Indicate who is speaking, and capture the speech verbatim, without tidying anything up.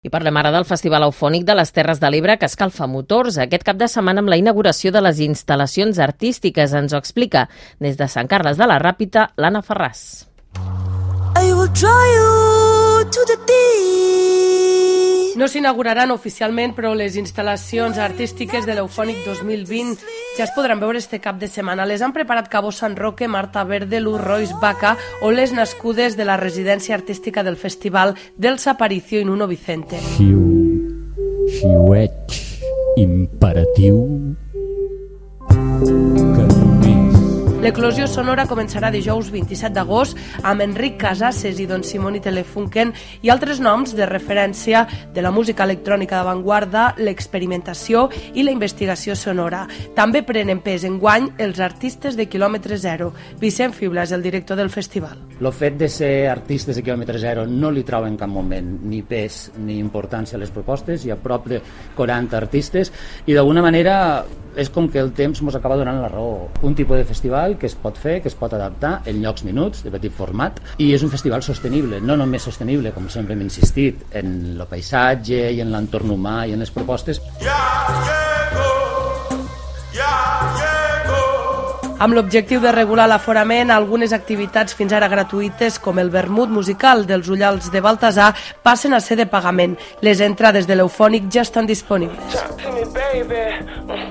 Speaker 1: I parlem ara del Festival Eufònic de les Terres de l'Ebre, que escalfa motors aquest cap de setmana amb la inauguració de les instal·lacions artístiques. Ens ho explica des de Sant Carles de la Ràpita, l'Anna Ferràs.
Speaker 2: No s'inauguraran oficialment, però les instal·lacions artístiques de l'Eufònic dos mil vint ja es podran veure este cap de setmana. Les han preparat Cabo San Roque, Marta Verde, Luz Royce Baca o les nascudes de la residència artística del festival dels Aparicio i Nuno Vicente.
Speaker 3: Xiu, xiueig, imperatiu, que només...
Speaker 2: L'eclosió sonora començarà dijous vint-i-set d'agost amb Enric Casases i Don Simón i Telefunken i altres noms de referència de la música electrònica d'avantguarda, l'experimentació i la investigació sonora. També prenen pes enguany els artistes de quilòmetre zero. Vicent Fibla és el director del festival.
Speaker 4: El fet de ser artistes de quilòmetre zero no li troba en cap moment ni pes ni importància a les propostes. Hi ha prop de quaranta artistes i d'alguna manera és com que el temps ens acaba donant la raó. Un tipus de festival que es pot fer, que es pot adaptar en llocs minuts, de petit format, i és un festival sostenible, no només sostenible, com sempre hem insistit, en el paisatge i en l'entorn humà i en les propostes.
Speaker 2: Amb l'objectiu de regular l'aforament, algunes activitats fins ara gratuïtes, com el vermut musical dels Ullals de Baltasar, passen a ser de pagament. Les entrades de l'Eufònic ja estan disponibles.